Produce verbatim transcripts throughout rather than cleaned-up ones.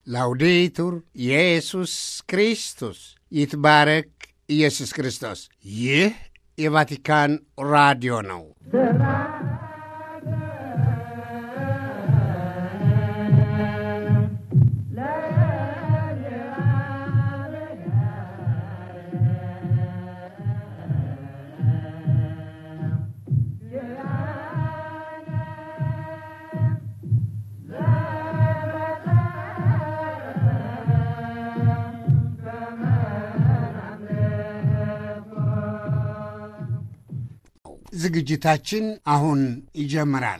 ላውዴቱር ኢየሱስ ክርስቶስ ይትባረክ ኢየሱስ ክርስቶስ። ይህ የቫቲካን ራዲዮ ነው። ዝግጅታችን አሁን ይጀምራል።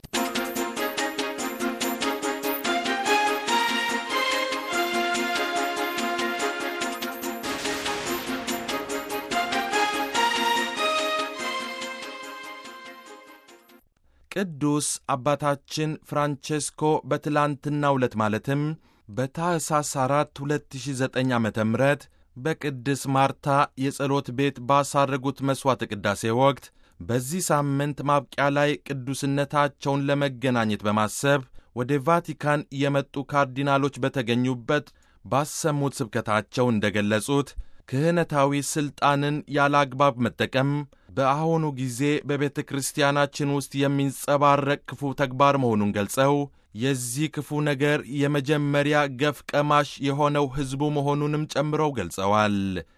ቅዱስ አባታችን ፍራንቼስኮ በትላንትናው ዕለት ማለትም በታኅሳስ አራት ሁለት ሺህ ዘጠኝ ዓመተ ምህረት በቅድስት ማርታ የጸሎት ቤት ባሳረጉት መሥዋዕተ ቅዳሴ ወቅት በዚህ ሳምንት ማብቂያ ላይ ቅዱስነታቸውን ለመገናኘት በማሰብ ወደ ቫቲካን የመጡ ካርዲናሎች በተገኙበት ባሰሙት ስብከታቸው እንደገለጹት ክህነታዊ ሥልጣንን ያለ አግባብ መጠቀም በአሁኑ ጊዜ በቤተ ክርስቲያናችን ውስጥ የሚንጸባረቅ ክፉ ተግባር መሆኑን ገልጸው የዚህ ክፉ ነገር የመጀመሪያ ገፍ ቀማሽ የሆነው ሕዝቡ መሆኑንም ጨምረው ገልጸዋል።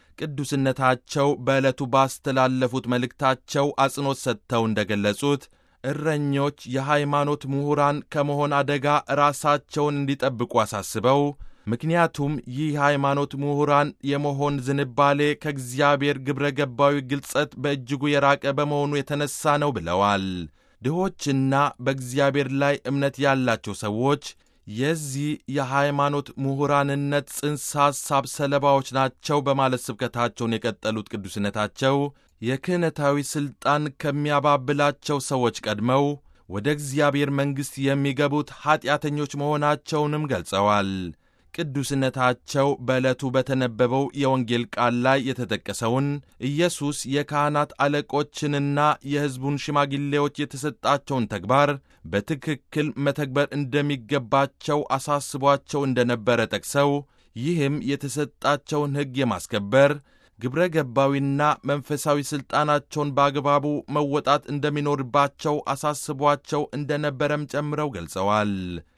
ቅዱስነታቸው በዕለቱ ባስተላለፉት መልእክታቸው አጽንዖት ሰጥተው እንደገለጹት እረኞች የሃይማኖት ምሁራን ከመሆን አደጋ ራሳቸውን እንዲጠብቁ አሳስበው ምክንያቱም ይህ ሃይማኖት ምሁራን የመሆን ዝንባሌ ከእግዚአብሔር ግብረ ገባዊ ግልጸት በእጅጉ የራቀ በመሆኑ የተነሣ ነው ብለዋል። ድሆችና በእግዚአብሔር ላይ እምነት ያላቸው ሰዎች የዚህ የሃይማኖት ምሁራንነት ጽንሰ ሐሳብ ሰለባዎች ናቸው በማለት ስብከታቸውን የቀጠሉት ቅዱስነታቸው የክህነታዊ ሥልጣን ከሚያባብላቸው ሰዎች ቀድመው ወደ እግዚአብሔር መንግሥት የሚገቡት ኀጢአተኞች መሆናቸውንም ገልጸዋል። ቅዱስነታቸው በዕለቱ በተነበበው የወንጌል ቃል ላይ የተጠቀሰውን ኢየሱስ የካህናት አለቆችንና የሕዝቡን ሽማግሌዎች የተሰጣቸውን ተግባር በትክክል መተግበር እንደሚገባቸው አሳስቧቸው እንደነበረ ጠቅሰው ይህም የተሰጣቸውን ሕግ የማስከበር ግብረ ገባዊና መንፈሳዊ ሥልጣናቸውን በአግባቡ መወጣት እንደሚኖርባቸው አሳስቧቸው እንደነበረም ጨምረው ገልጸዋል።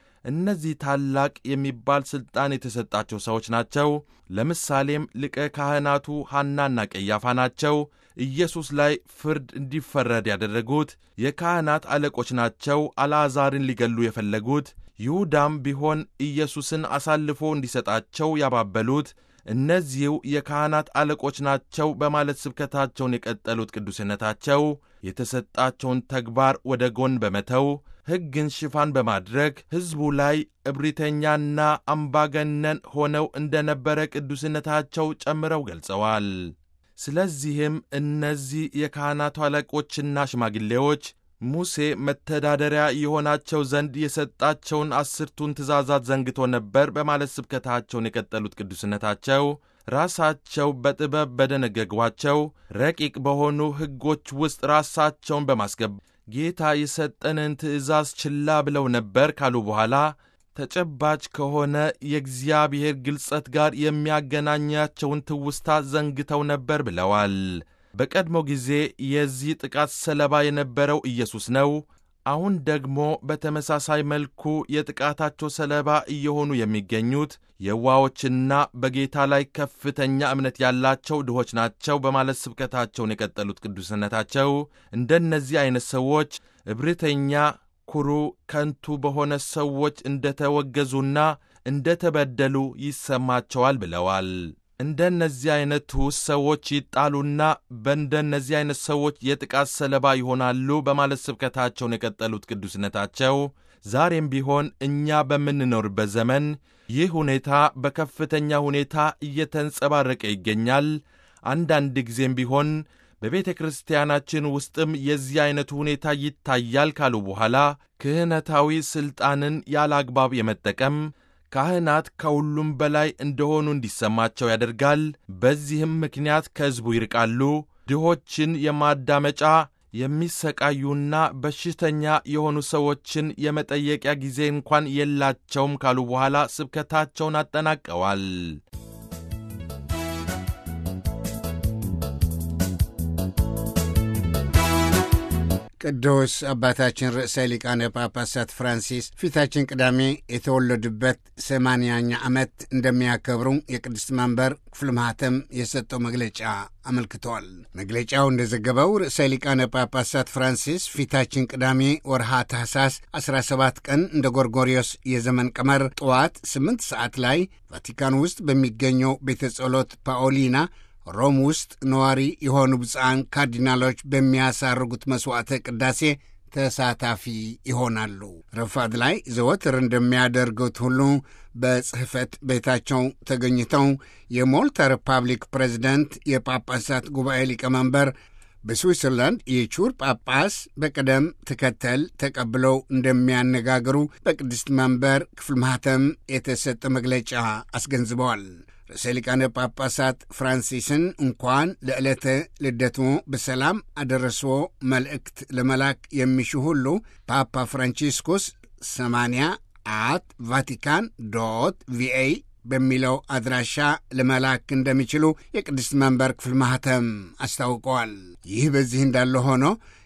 እነዚህ ታላቅ የሚባል ሥልጣን የተሰጣቸው ሰዎች ናቸው። ለምሳሌም ሊቀ ካህናቱ ሐናና ቀያፋ ናቸው። ኢየሱስ ላይ ፍርድ እንዲፈረድ ያደረጉት የካህናት አለቆች ናቸው። አልዓዛርን ሊገሉ የፈለጉት ይሁዳም ቢሆን ኢየሱስን አሳልፎ እንዲሰጣቸው ያባበሉት እነዚሁ የካህናት አለቆች ናቸው በማለት ስብከታቸውን የቀጠሉት ቅዱስነታቸው የተሰጣቸውን ተግባር ወደ ጎን በመተው ሕግን ሽፋን በማድረግ ሕዝቡ ላይ እብሪተኛና አምባገነን ሆነው እንደነበረ ቅዱስነታቸው ጨምረው ገልጸዋል። ስለዚህም እነዚህ የካህናቱ አለቆችና ሽማግሌዎች ሙሴ መተዳደሪያ የሆናቸው ዘንድ የሰጣቸውን አስርቱን ትእዛዛት ዘንግቶ ነበር በማለት ስብከታቸውን የቀጠሉት ቅዱስነታቸው ራሳቸው በጥበብ በደነገጓቸው ረቂቅ በሆኑ ሕጎች ውስጥ ራሳቸውን በማስገባት ጌታ የሰጠንን ትእዛዝ ችላ ብለው ነበር ካሉ በኋላ ተጨባጭ ከሆነ የእግዚአብሔር ግልጸት ጋር የሚያገናኛቸውን ትውስታ ዘንግተው ነበር ብለዋል። በቀድሞ ጊዜ የዚህ ጥቃት ሰለባ የነበረው ኢየሱስ ነው። አሁን ደግሞ በተመሳሳይ መልኩ የጥቃታቸው ሰለባ እየሆኑ የሚገኙት የዋዎችና በጌታ ላይ ከፍተኛ እምነት ያላቸው ድሆች ናቸው በማለት ስብከታቸውን የቀጠሉት ቅዱስነታቸው እንደነዚህ አይነት ሰዎች እብሪተኛ፣ ኩሩ፣ ከንቱ በሆነ ሰዎች እንደተወገዙና እንደተበደሉ ይሰማቸዋል ብለዋል። እንደነዚህ አይነቱ ሰዎች ይጣሉና በእንደነዚህ አይነት ሰዎች የጥቃት ሰለባ ይሆናሉ በማለት ስብከታቸውን የቀጠሉት ቅዱስነታቸው ዛሬም ቢሆን እኛ በምንኖርበት ዘመን ይህ ሁኔታ በከፍተኛ ሁኔታ እየተንጸባረቀ ይገኛል። አንዳንድ ጊዜም ቢሆን በቤተ ክርስቲያናችን ውስጥም የዚህ አይነቱ ሁኔታ ይታያል ካሉ በኋላ ክህነታዊ ሥልጣንን ያለ አግባብ የመጠቀም ካህናት ከሁሉም በላይ እንደሆኑ እንዲሰማቸው ያደርጋል። በዚህም ምክንያት ከሕዝቡ ይርቃሉ። ድሆችን የማዳመጫ የሚሰቃዩና በሽተኛ የሆኑ ሰዎችን የመጠየቂያ ጊዜ እንኳን የላቸውም ካሉ በኋላ ስብከታቸውን አጠናቀዋል። ቅዱስ አባታችን ርዕሰ ሊቃነ ጳጳሳት ፍራንሲስ ፊታችን ቅዳሜ የተወለዱበት ሰማንያኛ ዓመት እንደሚያከብሩ የቅድስት መንበር ክፍል ማኅተም የሰጠው መግለጫ አመልክተዋል። መግለጫው እንደዘገበው ርዕሰ ሊቃነ ጳጳሳት ፍራንሲስ ፊታችን ቅዳሜ ወርሃ ታኅሳስ አስራ ሰባት ቀን እንደ ጎርጎሪዮስ የዘመን ቀመር ጠዋት ስምንት ሰዓት ላይ ቫቲካን ውስጥ በሚገኘው ቤተ ጸሎት ፓኦሊና ሮም ውስጥ ነዋሪ የሆኑ ብፁዓን ካርዲናሎች በሚያሳርጉት መሥዋዕተ ቅዳሴ ተሳታፊ ይሆናሉ። ረፋድ ላይ ዘወትር እንደሚያደርጉት ሁሉ በጽሕፈት ቤታቸው ተገኝተው የሞልታ ሪፐብሊክ ፕሬዝደንት የጳጳሳት ጉባኤ ሊቀመንበር በስዊትዘርላንድ የቹር ጳጳስ በቅደም ተከተል ተቀብለው እንደሚያነጋግሩ በቅድስት መንበር ክፍል ማኅተም የተሰጠ መግለጫ አስገንዝበዋል። ርዕሰ ሊቃነ ጳጳሳት ፍራንሲስን እንኳን ለዕለተ ልደቱ በሰላም አደረስዎ መልእክት ለመላክ የሚሹ ሁሉ ፓፓ ፍራንቺስኮስ ሰማንያ አት ቫቲካን ዶት ቪኤ በሚለው አድራሻ ለመላክ እንደሚችሉ የቅድስት መንበር ክፍል ማኅተም አስታውቀዋል። ይህ በዚህ እንዳለ ሆኖ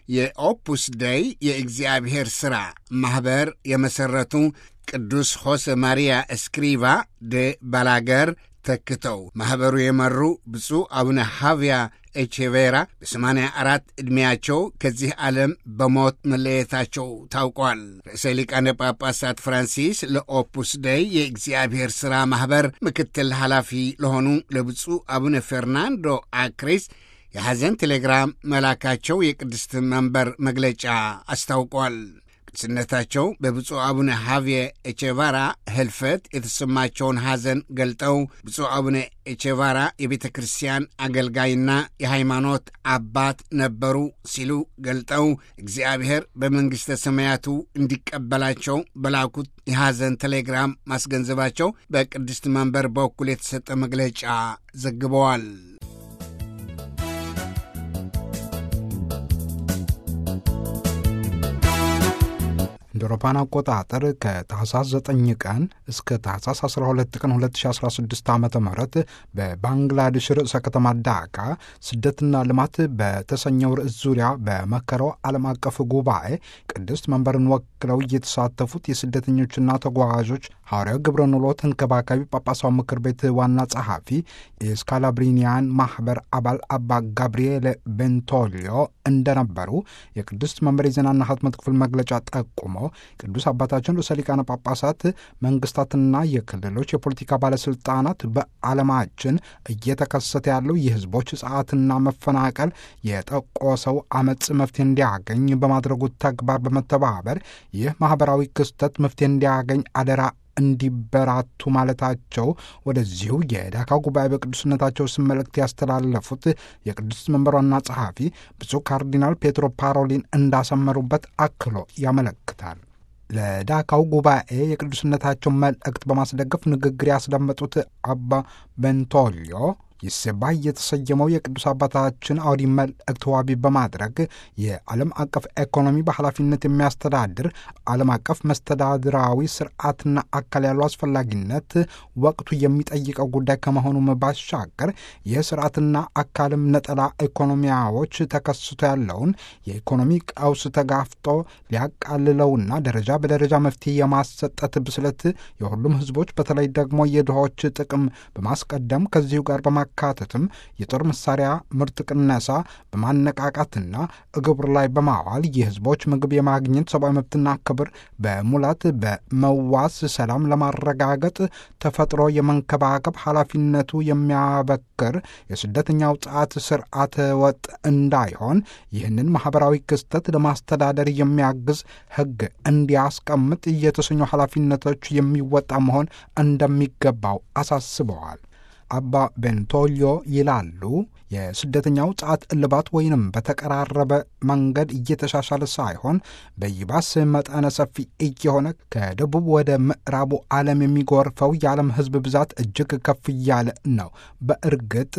የኦፑስ ደይ የእግዚአብሔር ሥራ ማኅበር የመሠረቱ ቅዱስ ሆሴ ማሪያ ኤስክሪቫ ደ ባላገር ተክተው ማኅበሩ የመሩ ብፁዕ አቡነ ሐቪያ ኤቼቬራ በሰማንያ አራት ዕድሜያቸው ከዚህ ዓለም በሞት መለየታቸው ታውቋል። ርዕሰ ሊቃነ ጳጳሳት ፍራንሲስ ለኦፑስ ደይ የእግዚአብሔር ሥራ ማኅበር ምክትል ኃላፊ ለሆኑ ለብፁዕ አቡነ ፌርናንዶ አክሪስ የሐዘን ቴሌግራም መላካቸው የቅድስት መንበር መግለጫ አስታውቋል። ቅድስነታቸው በብፁዕ አቡነ ሐቪየ ኤቼቫራ ሕልፈት የተሰማቸውን ሐዘን ገልጠው ብፁዕ አቡነ ኤቼቫራ የቤተ ክርስቲያን አገልጋይና የሃይማኖት አባት ነበሩ ሲሉ ገልጠው እግዚአብሔር በመንግሥተ ሰማያቱ እንዲቀበላቸው በላኩት የሐዘን ቴሌግራም ማስገንዘባቸው በቅድስት መንበር በኩል የተሰጠ መግለጫ ዘግበዋል። እንደ አውሮፓውያን አቆጣጠር ከታህሳስ ዘጠኝ ቀን እስከ ታህሳስ አስራ ሁለት ቀን ሁለት ሺህ አስራ ስድስት ዓመተ ምህረት በባንግላዴሽ ርዕሰ ከተማ ዳካ ስደትና ልማት በተሰኘው ርዕስ ዙሪያ በመከረው ዓለም አቀፍ ጉባኤ ቅድስት መንበርን ወክለው እየተሳተፉት የስደተኞችና ተጓዦች ሐዋርያው ግብረ ኑሎ ተንከባካቢ ጳጳሳዊ ምክር ቤት ዋና ጸሐፊ የስካላብሪኒያን ማኅበር አባል አባ ጋብርኤል ቤንቶሊዮ እንደነበሩ የቅድስት መንበር የዜናና ሕትመት ክፍል መግለጫ ጠቁሞ ቅዱስ አባታችን ርዕሰ ሊቃነ ጳጳሳት መንግስታትና የክልሎች የፖለቲካ ባለስልጣናት በዓለማችን እየተከሰተ ያለው የሕዝቦች ጽዓትና መፈናቀል የጠቆሰው አመጽ መፍትሄ እንዲያገኝ በማድረጉ ተግባር በመተባበር ይህ ማኅበራዊ ክስተት መፍትሄ እንዲያገኝ አደራ እንዲበራቱ ማለታቸው ወደዚሁ የዳካ ጉባኤ በቅዱስነታቸው ስም መልእክት ያስተላለፉት የቅዱስ መንበር ዋና ጸሐፊ ብፁዕ ካርዲናል ፔትሮ ፓሮሊን እንዳሰመሩበት አክሎ ያመለክታል። ለዳካው ጉባኤ የቅዱስነታቸው መልእክት በማስደገፍ ንግግር ያስደመጡት አባ ቤንቶሊዮ ይሰባይ የተሰየመው የቅዱስ አባታችን አውዲ መልእክት ዋቢ በማድረግ የዓለም አቀፍ ኢኮኖሚ በኃላፊነት የሚያስተዳድር ዓለም አቀፍ መስተዳድራዊ ስርዓትና አካል ያለው አስፈላጊነት ወቅቱ የሚጠይቀው ጉዳይ ከመሆኑም ባሻገር ይህ ስርዓትና አካልም ነጠላ ኢኮኖሚያዎች ተከስቶ ያለውን የኢኮኖሚ ቀውስ ተጋፍጦ ሊያቃልለውና ደረጃ በደረጃ መፍትሄ የማሰጠት ብስለት የሁሉም ህዝቦች በተለይ ደግሞ የድሆች ጥቅም በማስቀደም ከዚሁ ጋር በማካተትም የጦር መሳሪያ ምርት ቅነሳ በማነቃቃትና ግብር ላይ በማዋል የህዝቦች ምግብ የማግኘት ሰብአዊ መብትና ክብር በሙላት በመዋስ ሰላም ለማረጋገጥ ተፈጥሮ የመንከባከብ ኃላፊነቱ የሚያበክር የስደተኛው ጻት ስርዓት ወጥ እንዳይሆን ይህንን ማህበራዊ ክስተት ለማስተዳደር የሚያግዝ ህግ እንዲያስቀምጥ የተሰኙ ኃላፊነቶች የሚወጣ መሆን እንደሚገባው አሳስበዋል። አባ ቤንቶሊዮ ይላሉ የስደተኛው ጸዓት እልባት ወይንም በተቀራረበ መንገድ እየተሻሻለ ሳይሆን በይባስ መጠነ ሰፊ እየሆነ ከደቡብ ወደ ምዕራቡ ዓለም የሚጎርፈው የዓለም ሕዝብ ብዛት እጅግ ከፍ እያለ ነው። በእርግጥ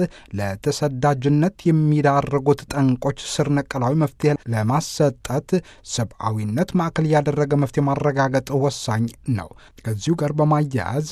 ለተሰዳጅነት የሚዳርጉት ጠንቆች ስር ነቀላዊ መፍትሄ ለማሰጠት ሰብአዊነት ማዕከል ያደረገ መፍትሄ ማረጋገጥ ወሳኝ ነው። ከዚሁ ጋር በማያያዝ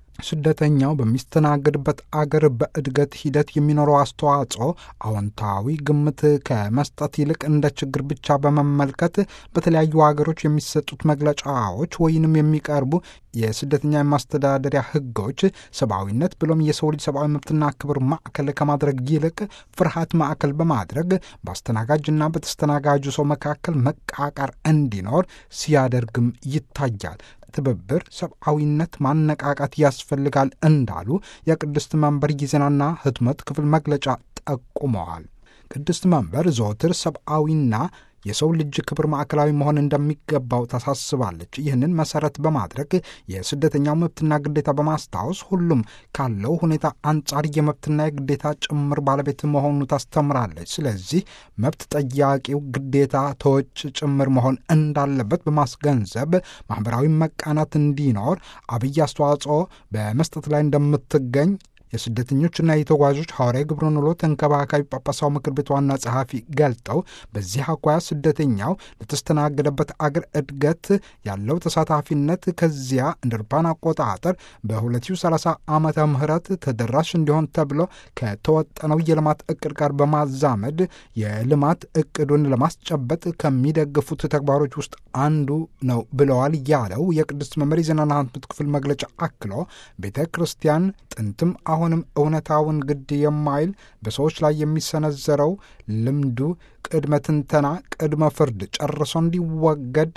ስደተኛው በሚስተናገድበት አገር በእድገት ሂደት የሚኖረው አስተዋጽኦ አዎንታዊ ግምት ከመስጠት ይልቅ እንደ ችግር ብቻ በመመልከት በተለያዩ ሀገሮች የሚሰጡት መግለጫዎች ወይንም የሚቀርቡ የስደተኛ የማስተዳደሪያ ሕጎች ሰብአዊነት ብሎም የሰው ልጅ ሰብአዊ መብትና ክብር ማዕከል ከማድረግ ይልቅ ፍርሃት ማዕከል በማድረግ በአስተናጋጅና በተስተናጋጁ ሰው መካከል መቃቃር እንዲኖር ሲያደርግም ይታያል። ትብብር፣ ሰብአዊነት ማነቃቃት ያስፈልጋል እንዳሉ የቅድስት መንበር የዜናና ህትመት ክፍል መግለጫ ጠቁመዋል። ቅድስት መንበር ዘወትር ሰብአዊና የሰው ልጅ ክብር ማዕከላዊ መሆን እንደሚገባው ታሳስባለች። ይህንን መሰረት በማድረግ የስደተኛው መብትና ግዴታ በማስታወስ ሁሉም ካለው ሁኔታ አንጻር የመብትና የግዴታ ጭምር ባለቤት መሆኑ ታስተምራለች። ስለዚህ መብት ጠያቂው ግዴታ ተወጭ ጭምር መሆን እንዳለበት በማስገንዘብ ማህበራዊ መቃናት እንዲኖር አብይ አስተዋጽኦ በመስጠት ላይ እንደምትገኝ የስደተኞችና የተጓዦች ሐዋርያዊ ግብረ ኖሎ ተንከባካቢ ጳጳሳው ምክር ቤት ዋና ጸሐፊ ገልጠው በዚህ አኳያ ስደተኛው ለተስተናገደበት አገር እድገት ያለው ተሳታፊነት ከዚያ እንደ አውሮፓውያን አቆጣጠር በ2030 ዓመተ ምህረት ተደራሽ እንዲሆን ተብሎ ከተወጠነው የልማት እቅድ ጋር በማዛመድ የልማት እቅዱን ለማስጨበጥ ከሚደግፉት ተግባሮች ውስጥ አንዱ ነው ብለዋል ያለው የቅድስት መንበር የዜናና ህትመት ክፍል መግለጫ አክሎ ቤተ ክርስቲያን ጥንትም አሁንም እውነታውን ግድ የማይል በሰዎች ላይ የሚሰነዘረው ልምዱ ቅድመ ትንተና፣ ቅድመ ፍርድ ጨርሶ እንዲወገድ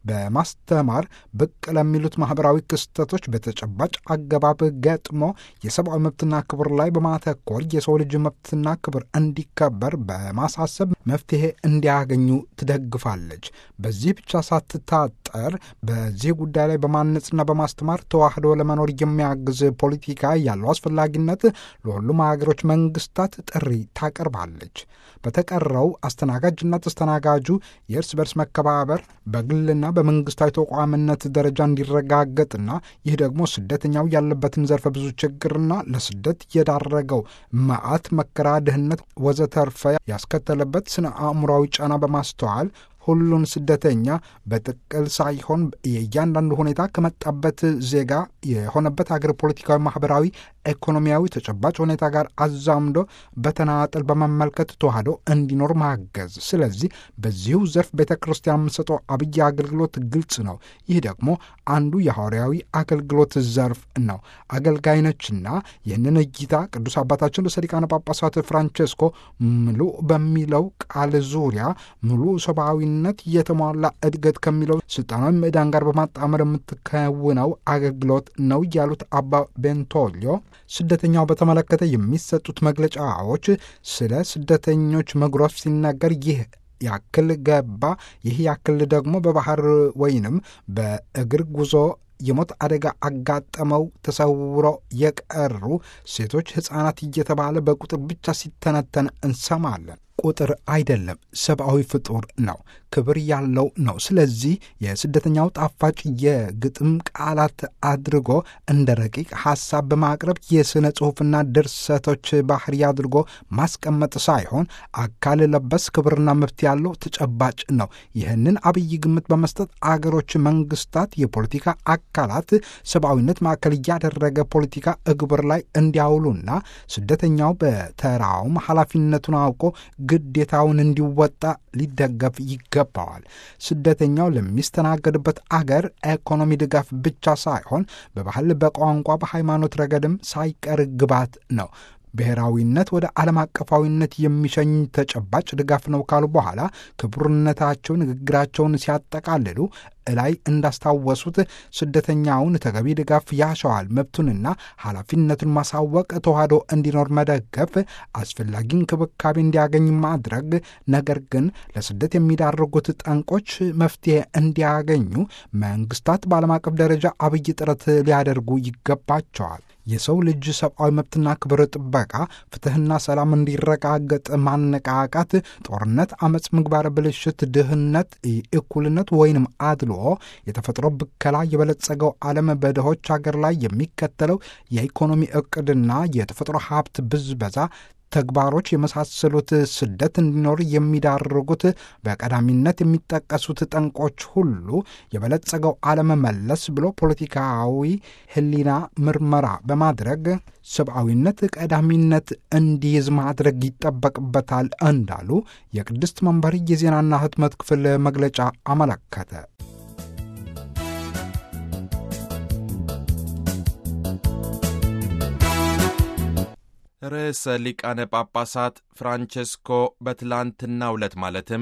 በማስተማር ብቅ ለሚሉት ማህበራዊ ክስተቶች በተጨባጭ አገባብ ገጥሞ የሰብአዊ መብትና ክብር ላይ በማተኮር የሰው ልጅ መብትና ክብር እንዲከበር በማሳሰብ መፍትሄ እንዲያገኙ ትደግፋለች። በዚህ ብቻ ሳትታጠር በዚህ ጉዳይ ላይ በማነጽና በማስተማር ተዋህዶ ለመኖር የሚያግዝ ፖለቲካ ያለው አስፈላጊነት ለሁሉም ሀገሮች መንግስታት ጥሪ ታቀርባለች። በተቀረው አስተናጋጅና ተስተናጋጁ የእርስ በርስ መከባበር በግልና በመንግስታዊ ተቋምነት ደረጃ እንዲረጋገጥና ይህ ደግሞ ስደተኛው ያለበትን ዘርፈ ብዙ ችግርና ለስደት የዳረገው መዓት፣ መከራ፣ ድህነት ወዘተርፈ ያስከተለበት ስነ አእምሯዊ ጫና በማስተዋል ሁሉን ስደተኛ በጥቅል ሳይሆን የእያንዳንዱ ሁኔታ ከመጣበት ዜጋ የሆነበት ሀገር ፖለቲካዊ፣ ማህበራዊ፣ ኢኮኖሚያዊ ተጨባጭ ሁኔታ ጋር አዛምዶ በተናጠል በመመልከት ተዋህዶ እንዲኖር ማገዝ። ስለዚህ በዚሁ ዘርፍ ቤተ ክርስቲያን የምትሰጠው አብይ አገልግሎት ግልጽ ነው። ይህ ደግሞ አንዱ የሐዋርያዊ አገልግሎት ዘርፍ ነው። አገልጋይ ነችና ይህንን እይታ ቅዱስ አባታችን ርዕሰ ሊቃነ ጳጳሳት ፍራንቼስኮ ሙሉ በሚለው ቃል ዙሪያ ሙሉ ሰብአዊ ነት የተሟላ እድገት ከሚለው ስልጣናዊ ምዕዳን ጋር በማጣመር የምትከውነው አገልግሎት ነው ያሉት አባ ቤንቶሊዮ ስደተኛው በተመለከተ የሚሰጡት መግለጫዎች ስለ ስደተኞች መጉረፍ ሲናገር ይህ ያክል ገባ፣ ይህ ያክል ደግሞ በባህር ወይንም በእግር ጉዞ የሞት አደጋ አጋጠመው ተሰውሮ የቀሩ ሴቶች፣ ሕፃናት እየተባለ በቁጥር ብቻ ሲተነተን እንሰማለን። ቁጥር አይደለም፣ ሰብአዊ ፍጡር ነው፣ ክብር ያለው ነው። ስለዚህ የስደተኛው ጣፋጭ የግጥም ቃላት አድርጎ እንደ ረቂቅ ሐሳብ በማቅረብ የሥነ ጽሑፍና ድርሰቶች ባህሪ አድርጎ ማስቀመጥ ሳይሆን አካል ለበስ ክብርና መብት ያለው ተጨባጭ ነው። ይህንን አብይ ግምት በመስጠት አገሮች፣ መንግስታት፣ የፖለቲካ አካላት ሰብአዊነት ማዕከል እያደረገ ፖለቲካ እግብር ላይ እንዲያውሉና ስደተኛው በተራውም ኃላፊነቱን አውቆ ግዴታውን እንዲወጣ ሊደገፍ ይገባዋል። ስደተኛው ለሚስተናገድበት አገር ኢኮኖሚ ድጋፍ ብቻ ሳይሆን በባህል፣ በቋንቋ፣ በሃይማኖት ረገድም ሳይቀር ግባት ነው። ብሔራዊነት ወደ ዓለም አቀፋዊነት የሚሸኝ ተጨባጭ ድጋፍ ነው ካሉ በኋላ ክቡርነታቸው ንግግራቸውን ሲያጠቃልሉ እላይ እንዳስታወሱት ስደተኛውን ተገቢ ድጋፍ ያሻዋል መብቱንና ኃላፊነቱን ማሳወቅ፣ ተዋህዶ እንዲኖር መደገፍ፣ አስፈላጊ እንክብካቤ እንዲያገኝ ማድረግ፣ ነገር ግን ለስደት የሚዳርጉት ጠንቆች መፍትሄ እንዲያገኙ መንግስታት በዓለም አቀፍ ደረጃ አብይ ጥረት ሊያደርጉ ይገባቸዋል። የሰው ልጅ ሰብአዊ መብትና ክብር ጥበቃ፣ ፍትህና ሰላም እንዲረጋገጥ ማነቃቃት፣ ጦርነት፣ አመፅ፣ ምግባረ ብልሽት፣ ድህነት፣ እኩልነት ወይንም አድልዎ፣ የተፈጥሮ ብከላ፣ የበለጸገው ዓለም በድሆች ሀገር ላይ የሚከተለው የኢኮኖሚ እቅድና የተፈጥሮ ሀብት ብዝበዛ ተግባሮች የመሳሰሉት ስደት እንዲኖር የሚዳርጉት በቀዳሚነት የሚጠቀሱት ጠንቆች ሁሉ የበለጸገው ዓለም መለስ ብሎ ፖለቲካዊ ህሊና ምርመራ በማድረግ ሰብአዊነት ቀዳሚነት እንዲይዝ ማድረግ ይጠበቅበታል እንዳሉ የቅድስት መንበር የዜናና ህትመት ክፍል መግለጫ አመለከተ። ርዕሰ ሊቃነ ጳጳሳት ፍራንቼስኮ በትላንትናው ዕለት ማለትም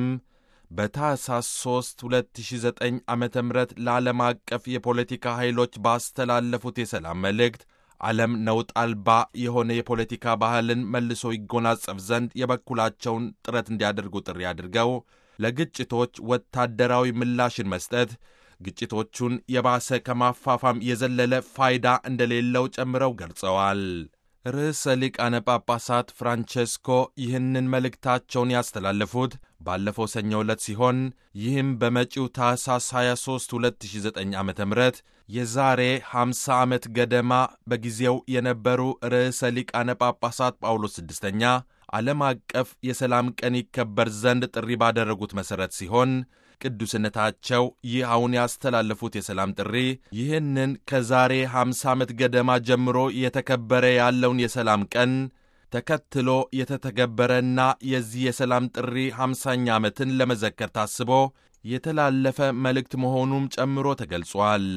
በታኅሳስ ሦስት ሁለት ሺህ ዘጠኝ ዓመተ ምህረት ለዓለም አቀፍ የፖለቲካ ኃይሎች ባስተላለፉት የሰላም መልእክት ዓለም ነውጥ አልባ የሆነ የፖለቲካ ባህልን መልሶ ይጎናጸፍ ዘንድ የበኩላቸውን ጥረት እንዲያደርጉ ጥሪ አድርገው ለግጭቶች ወታደራዊ ምላሽን መስጠት ግጭቶቹን የባሰ ከማፋፋም የዘለለ ፋይዳ እንደሌለው ጨምረው ገልጸዋል። ርዕሰ ሊቃነ ጳጳሳት ፍራንቼስኮ ይህንን መልእክታቸውን ያስተላለፉት ባለፈው ሰኞ ዕለት ሲሆን ይህም በመጪው ታኅሳስ ሃያ ሦስት ሁለት ሺህ ዘጠኝ ዓመተ ምህረት የዛሬ ሃምሳ ዓመት ገደማ በጊዜው የነበሩ ርዕሰ ሊቃነ ጳጳሳት ጳውሎስ ስድስተኛ ዓለም አቀፍ የሰላም ቀን ይከበር ዘንድ ጥሪ ባደረጉት መሠረት ሲሆን ቅዱስነታቸው ይህ አሁን ያስተላለፉት የሰላም ጥሪ ይህንን ከዛሬ ሃምሳ ዓመት ገደማ ጀምሮ የተከበረ ያለውን የሰላም ቀን ተከትሎ የተተገበረና የዚህ የሰላም ጥሪ ሃምሳኛ ዓመትን ለመዘከር ታስቦ የተላለፈ መልእክት መሆኑም ጨምሮ ተገልጿል።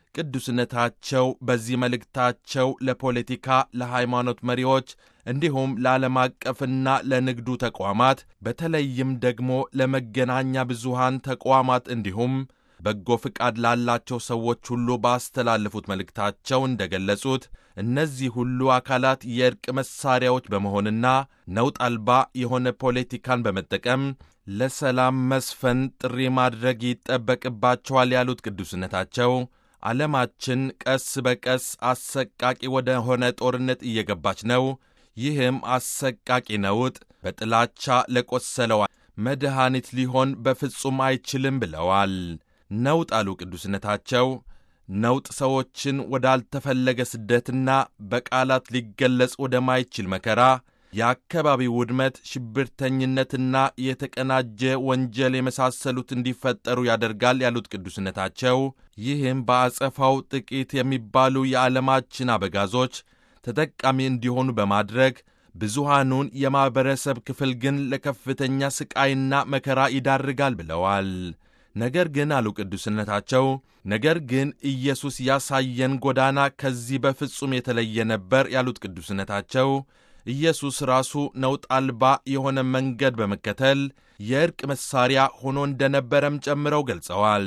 ቅዱስነታቸው በዚህ መልእክታቸው ለፖለቲካ፣ ለሃይማኖት መሪዎች እንዲሁም ለዓለም አቀፍና ለንግዱ ተቋማት በተለይም ደግሞ ለመገናኛ ብዙሃን ተቋማት እንዲሁም በጎ ፍቃድ ላላቸው ሰዎች ሁሉ ባስተላለፉት መልእክታቸው እንደገለጹት እነዚህ ሁሉ አካላት የእርቅ መሳሪያዎች በመሆንና ነውጥ አልባ የሆነ ፖለቲካን በመጠቀም ለሰላም መስፈን ጥሪ ማድረግ ይጠበቅባቸዋል ያሉት ቅዱስነታቸው ዓለማችን ቀስ በቀስ አሰቃቂ ወደ ሆነ ጦርነት እየገባች ነው። ይህም አሰቃቂ ነውጥ በጥላቻ ለቆሰለው መድኃኒት ሊሆን በፍጹም አይችልም ብለዋል። ነውጥ አሉ ቅዱስነታቸው ነውጥ ሰዎችን ወዳልተፈለገ ስደትና በቃላት ሊገለጽ ወደማይችል መከራ፣ የአካባቢ ውድመት፣ ሽብርተኝነትና የተቀናጀ ወንጀል የመሳሰሉት እንዲፈጠሩ ያደርጋል ያሉት ቅዱስነታቸው ይህም በአጸፋው ጥቂት የሚባሉ የዓለማችን አበጋዞች ተጠቃሚ እንዲሆኑ በማድረግ ብዙሃኑን የማኅበረሰብ ክፍል ግን ለከፍተኛ ስቃይና መከራ ይዳርጋል ብለዋል። ነገር ግን አሉ ቅዱስነታቸው ነገር ግን ኢየሱስ ያሳየን ጎዳና ከዚህ በፍጹም የተለየ ነበር ያሉት ቅዱስነታቸው ኢየሱስ ራሱ ነውጥ አልባ የሆነ መንገድ በመከተል የእርቅ መሳሪያ ሆኖ እንደነበረም ጨምረው ገልጸዋል።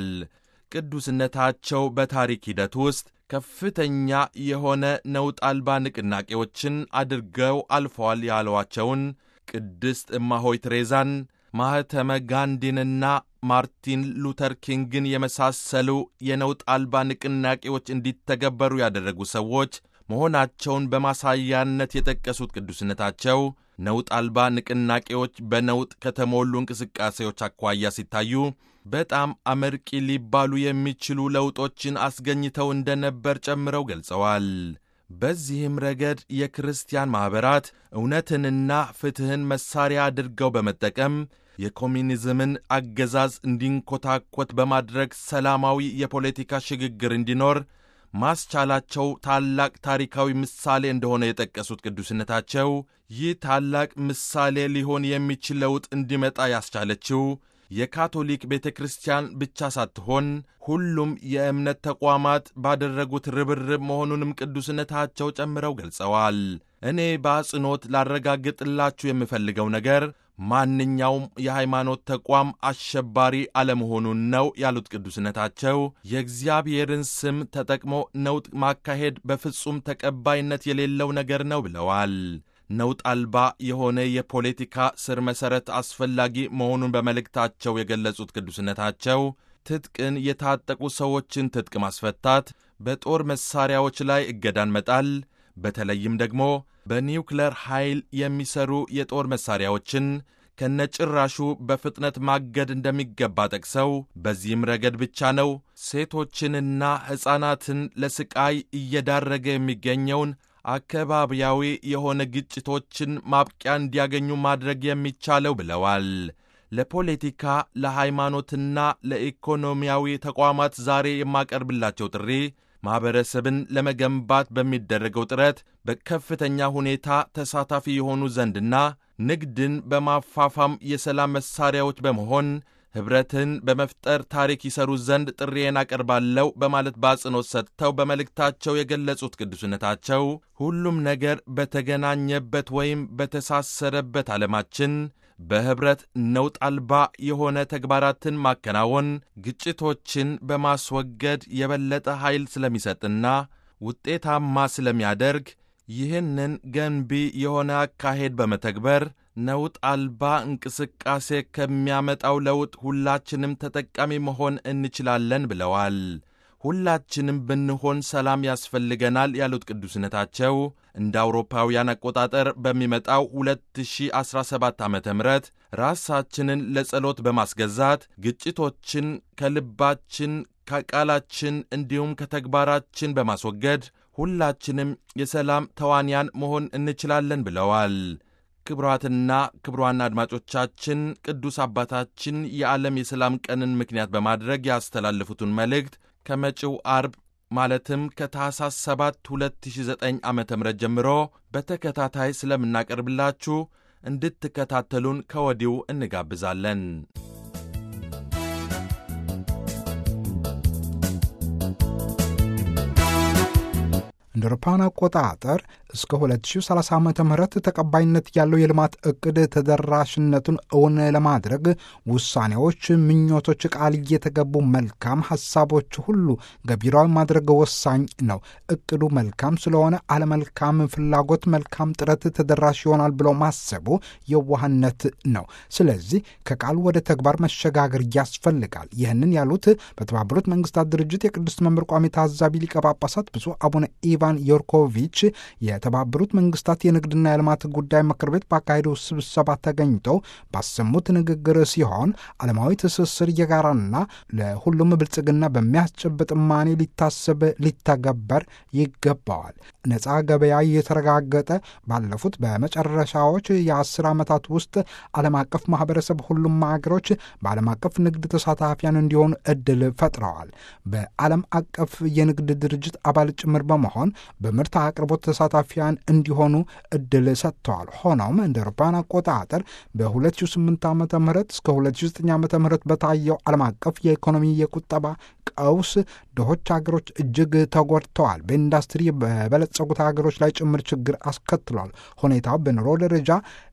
ቅዱስነታቸው በታሪክ ሂደት ውስጥ ከፍተኛ የሆነ ነውጥ አልባ ንቅናቄዎችን አድርገው አልፈዋል ያሏቸውን ቅድስት እማሆይ ትሬዛን፣ ማኅተመ ጋንዲንና ማርቲን ሉተር ኪንግን የመሳሰሉ የነውጥ አልባ ንቅናቄዎች እንዲተገበሩ ያደረጉ ሰዎች መሆናቸውን በማሳያነት የጠቀሱት ቅዱስነታቸው ነውጥ አልባ ንቅናቄዎች በነውጥ ከተሞሉ እንቅስቃሴዎች አኳያ ሲታዩ በጣም አመርቂ ሊባሉ የሚችሉ ለውጦችን አስገኝተው እንደነበር ጨምረው ገልጸዋል። በዚህም ረገድ የክርስቲያን ማኅበራት እውነትንና ፍትሕን መሣሪያ አድርገው በመጠቀም የኮሚኒዝምን አገዛዝ እንዲንኰታኰት በማድረግ ሰላማዊ የፖለቲካ ሽግግር እንዲኖር ማስቻላቸው ታላቅ ታሪካዊ ምሳሌ እንደሆነ የጠቀሱት ቅዱስነታቸው ይህ ታላቅ ምሳሌ ሊሆን የሚችል ለውጥ እንዲመጣ ያስቻለችው የካቶሊክ ቤተ ክርስቲያን ብቻ ሳትሆን ሁሉም የእምነት ተቋማት ባደረጉት ርብርብ መሆኑንም ቅዱስነታቸው ጨምረው ገልጸዋል። እኔ በአጽንኦት ላረጋግጥላችሁ የምፈልገው ነገር ማንኛውም የሃይማኖት ተቋም አሸባሪ አለመሆኑን ነው ያሉት ቅዱስነታቸው የእግዚአብሔርን ስም ተጠቅሞ ነውጥ ማካሄድ በፍጹም ተቀባይነት የሌለው ነገር ነው ብለዋል። ነውጥ አልባ የሆነ የፖለቲካ ስር መሠረት አስፈላጊ መሆኑን በመልእክታቸው የገለጹት ቅዱስነታቸው ትጥቅን የታጠቁ ሰዎችን ትጥቅ ማስፈታት፣ በጦር መሣሪያዎች ላይ እገዳን መጣል፣ በተለይም ደግሞ በኒውክለር ኃይል የሚሰሩ የጦር መሣሪያዎችን ከነጭራሹ በፍጥነት ማገድ እንደሚገባ ጠቅሰው በዚህም ረገድ ብቻ ነው ሴቶችንና ሕፃናትን ለስቃይ እየዳረገ የሚገኘውን አካባቢያዊ የሆነ ግጭቶችን ማብቂያ እንዲያገኙ ማድረግ የሚቻለው ብለዋል። ለፖለቲካ፣ ለሃይማኖትና ለኢኮኖሚያዊ ተቋማት ዛሬ የማቀርብላቸው ጥሪ ማኅበረሰብን ለመገንባት በሚደረገው ጥረት በከፍተኛ ሁኔታ ተሳታፊ የሆኑ ዘንድና ንግድን በማፋፋም የሰላም መሣሪያዎች በመሆን ኅብረትን በመፍጠር ታሪክ ይሰሩ ዘንድ ጥሪዬን አቀርባለሁ በማለት በአጽንኦት ሰጥተው በመልእክታቸው የገለጹት ቅዱስነታቸው ሁሉም ነገር በተገናኘበት ወይም በተሳሰረበት ዓለማችን በኅብረት ነውጥ አልባ የሆነ ተግባራትን ማከናወን ግጭቶችን በማስወገድ የበለጠ ኃይል ስለሚሰጥና ውጤታማ ስለሚያደርግ ይህንን ገንቢ የሆነ አካሄድ በመተግበር ነውጥ አልባ እንቅስቃሴ ከሚያመጣው ለውጥ ሁላችንም ተጠቃሚ መሆን እንችላለን ብለዋል። ሁላችንም ብንሆን ሰላም ያስፈልገናል ያሉት ቅዱስነታቸው እንደ አውሮፓውያን አቆጣጠር በሚመጣው ሁለት ሺህ አስራ ሰባት ዓመተ ምህረት ራሳችንን ለጸሎት በማስገዛት ግጭቶችን ከልባችን ከቃላችን እንዲሁም ከተግባራችን በማስወገድ ሁላችንም የሰላም ተዋንያን መሆን እንችላለን ብለዋል። ክቡራትና ክቡራን አድማጮቻችን ቅዱስ አባታችን የዓለም የሰላም ቀንን ምክንያት በማድረግ ያስተላለፉትን መልእክት ከመጪው አርብ ማለትም ከታኅሳስ ሰባት ሁለት ሺህ ዘጠኝ ዓመተ ምህረት ጀምሮ በተከታታይ ስለምናቀርብላችሁ እንድትከታተሉን ከወዲሁ እንጋብዛለን። እንደ አውሮፓውያን አቆጣጠር እስከ ሁለት ሺህ ሰላሳ ዓመተ ምህረት ተቀባይነት ያለው የልማት ዕቅድ ተደራሽነቱን እውን ለማድረግ ውሳኔዎች፣ ምኞቶች፣ ቃል እየተገቡ መልካም ሐሳቦች ሁሉ ገቢራዊ ማድረግ ወሳኝ ነው። ዕቅዱ መልካም ስለሆነ አለመልካም ፍላጎት፣ መልካም ጥረት ተደራሽ ይሆናል ብሎ ማሰቡ የዋህነት ነው። ስለዚህ ከቃል ወደ ተግባር መሸጋገር ያስፈልጋል። ይህንን ያሉት በተባበሩት መንግስታት ድርጅት የቅድስት መንበር ቋሚ ታዛቢ ሊቀ ጳጳሳት ብፁዕ አቡነ ኢቫን ዮርኮቪች የተባበሩት መንግስታት የንግድና የልማት ጉዳይ ምክር ቤት ባካሄደው ስብሰባ ተገኝተው ባሰሙት ንግግር ሲሆን ዓለማዊ ትስስር የጋራና ለሁሉም ብልጽግና በሚያስጨብጥ ማኔ ሊታሰብ ሊተገበር ይገባዋል። ነፃ ገበያ የተረጋገጠ ባለፉት በመጨረሻዎች የአስር ዓመታት ውስጥ ዓለም አቀፍ ማህበረሰብ ሁሉም አገሮች በዓለም አቀፍ ንግድ ተሳታፊያን እንዲሆኑ ዕድል ፈጥረዋል። በዓለም አቀፍ የንግድ ድርጅት አባል ጭምር በመሆን በምርት አቅርቦት ተሳታፊያን እንዲሆኑ ዕድል ሰጥተዋል። ሆኖም እንደ አውሮፓውያን አቆጣጠር በሁለት ሺህ ስምንት ዓመተ ምህረት እስከ ሁለት ሺህ ዘጠኝ ዓመተ ምህረት በታየው ዓለም አቀፍ የኢኮኖሚ የቁጠባ ቀውስ ድሆች ሀገሮች እጅግ ተጎድተዋል። በኢንዱስትሪ በበለጸጉት ሀገሮች ላይ ጭምር ችግር አስከትሏል። ሁኔታው በኑሮ ደረጃ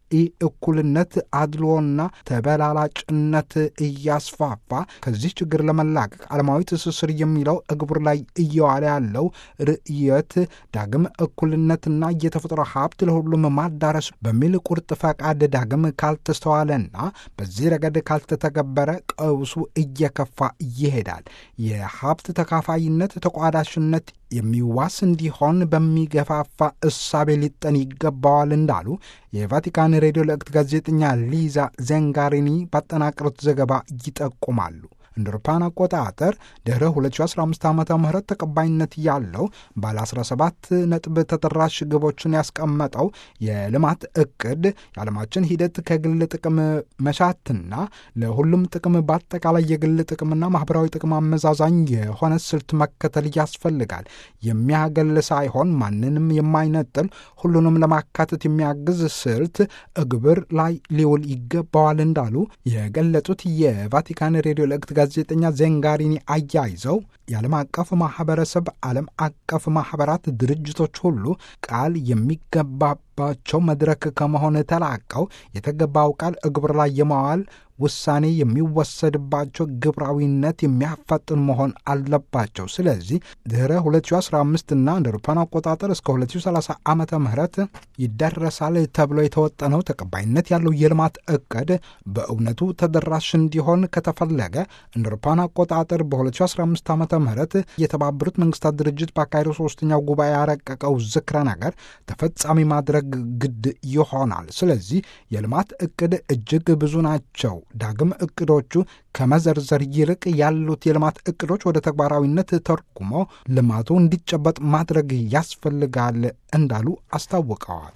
እኩልነት፣ አድሎና ተበላላጭነት እያስፋፋ ከዚህ ችግር ለመላቀቅ ዓለማዊ ትስስር የሚለው እግብር ላይ እየዋለ ያለው ርዕየት ዳግም እኩልነትና የተፈጥሮ ሀብት ለሁሉም ማዳረስ በሚል ቁርጥ ፈቃድ ዳግም ካልተስተዋለና በዚህ ረገድ ካልተተገበረ ቀውሱ እየከፋ ይሄዳል። የሀብት ተካፋይነት፣ ተቋዳሽነት የሚዋስ እንዲሆን በሚገፋፋ እሳቤ ሊጠን ይገባዋል እንዳሉ የቫቲካን ሬዲዮ ለእክት ጋዜጠኛ ሊዛ ዘንጋሪኒ ባጠናቀሩት ዘገባ ይጠቁማሉ። እንደ አውሮፓውያን አቆጣጠር ድህረ ሁለት ሺህ አስራ አምስት ዓመተ ምህረት ተቀባይነት ያለው ባለ አስራ ሰባት ነጥብ ተደራሽ ግቦችን ያስቀመጠው የልማት ዕቅድ የዓለማችን ሂደት ከግል ጥቅም መሻትና ለሁሉም ጥቅም በአጠቃላይ የግል ጥቅምና ማህበራዊ ጥቅም አመዛዛኝ የሆነ ስልት መከተል ያስፈልጋል። የሚያገል ሳይሆን ማንንም የማይነጥል ሁሉንም ለማካተት የሚያግዝ ስልት እግብር ላይ ሊውል ይገባዋል እንዳሉ የገለጹት የቫቲካን ሬዲዮ ለእክት ጋዜጠኛ ዜንጋሪኒ አያይዘው የዓለም አቀፍ ማኅበረሰብ ዓለም አቀፍ ማኅበራት ድርጅቶች ሁሉ ቃል የሚገባባቸው መድረክ ከመሆን ተላቀው የተገባው ቃል እግብር ላይ የማዋል ውሳኔ የሚወሰድባቸው ግብራዊነት የሚያፋጥን መሆን አለባቸው። ስለዚህ ድህረ ሁለት ሺህ አስራ አምስት እና እንደ አውሮፓውያን አቆጣጠር እስከ ሁለት ሺህ ሰላሳ ዓመተ ምህረት ይደረሳል ተብሎ የተወጠነው ተቀባይነት ያለው የልማት እቅድ በእውነቱ ተደራሽ እንዲሆን ከተፈለገ እንደ አውሮፓውያን አቆጣጠር በሁለት ሺህ አስራ አምስት ዓመተ ምህረት የተባበሩት መንግስታት ድርጅት ባካሄደው ሶስተኛው ጉባኤ ያረቀቀው ዝክረ ነገር ተፈጻሚ ማድረግ ግድ ይሆናል። ስለዚህ የልማት እቅድ እጅግ ብዙ ናቸው። ዳግም እቅዶቹ ከመዘርዘር ይልቅ ያሉት የልማት እቅዶች ወደ ተግባራዊነት ተርጉሞ ልማቱ እንዲጨበጥ ማድረግ ያስፈልጋል እንዳሉ አስታውቀዋል።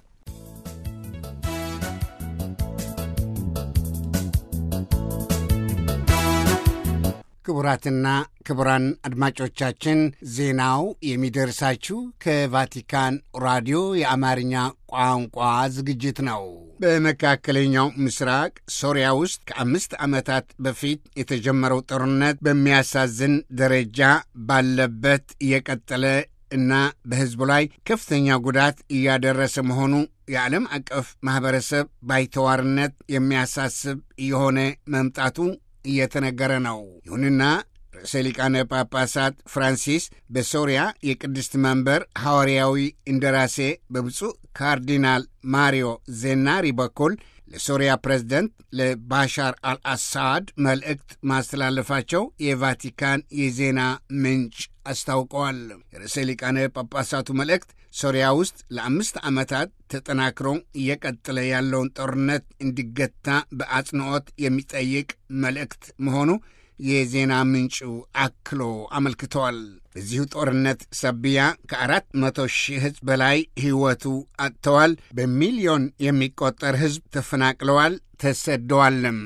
ክቡራትና ክቡራን አድማጮቻችን ዜናው የሚደርሳችሁ ከቫቲካን ራዲዮ የአማርኛ ቋንቋ ዝግጅት ነው። በመካከለኛው ምስራቅ ሶሪያ ውስጥ ከአምስት ዓመታት በፊት የተጀመረው ጦርነት በሚያሳዝን ደረጃ ባለበት እየቀጠለ እና በሕዝቡ ላይ ከፍተኛ ጉዳት እያደረሰ መሆኑ የዓለም አቀፍ ማኅበረሰብ ባይተዋርነት የሚያሳስብ የሆነ መምጣቱ እየተነገረ ነው። ይሁንና ርዕሰ ሊቃነ ጳጳሳት ፍራንሲስ በሶሪያ የቅድስት መንበር ሐዋርያዊ እንደራሴ በብፁዕ ካርዲናል ማሪዮ ዜናሪ በኩል ለሶሪያ ፕሬዝደንት ለባሻር አልአሳድ መልእክት ማስተላለፋቸው የቫቲካን የዜና ምንጭ አስታውቀዋል። የርዕሰ ሊቃነ ጳጳሳቱ መልእክት ሶሪያ ውስጥ ለአምስት ዓመታት ተጠናክሮ እየቀጠለ ያለውን ጦርነት እንዲገታ በአጽንዖት የሚጠይቅ መልእክት መሆኑ የዜና ምንጩ አክሎ አመልክተዋል። በዚሁ ጦርነት ሰቢያ ከአራት መቶ ሺህ ሕዝብ በላይ ሕይወቱ አጥተዋል። በሚሊዮን የሚቆጠር ሕዝብ ተፈናቅለዋል፣ ተሰደዋልም።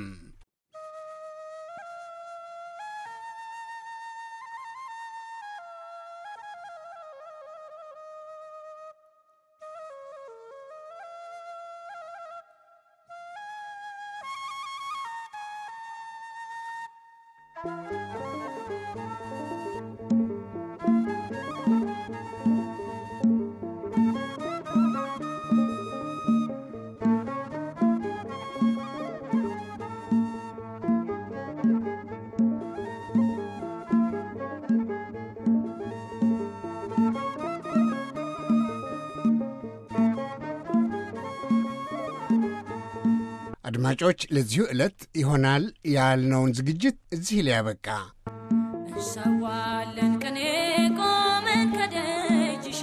አድማጮች ለዚሁ ዕለት ይሆናል ያልነውን ዝግጅት እዚህ ላይ ያበቃ። እንሰዋለን ቅኔ ቆመን ከደጅሽ፣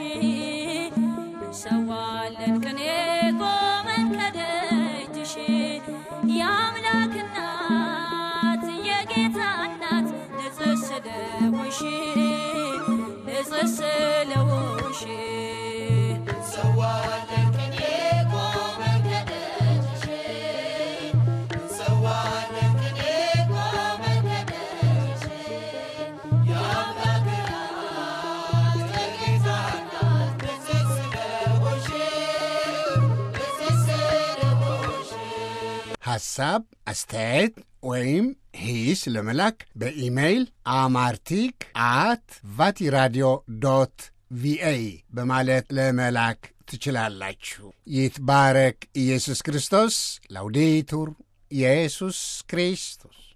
እንሰዋለን ቅኔ ቆመን ከደጅሽ፣ የአምላክ እናት የጌታ እናት ንጽሕት ስለሆንሽ፣ ንጽሕት ስለሆንሽ ሐሳብ፣ አስተያየት ወይም ሂስ ለመላክ በኢሜይል አማርቲክ አት ቫቲራዲዮ ዶት ቪኦኤ በማለት ለመላክ ትችላላችሁ። ይትባረክ ኢየሱስ ክርስቶስ። ላውዴቱር ኢየሱስ ክርስቶስ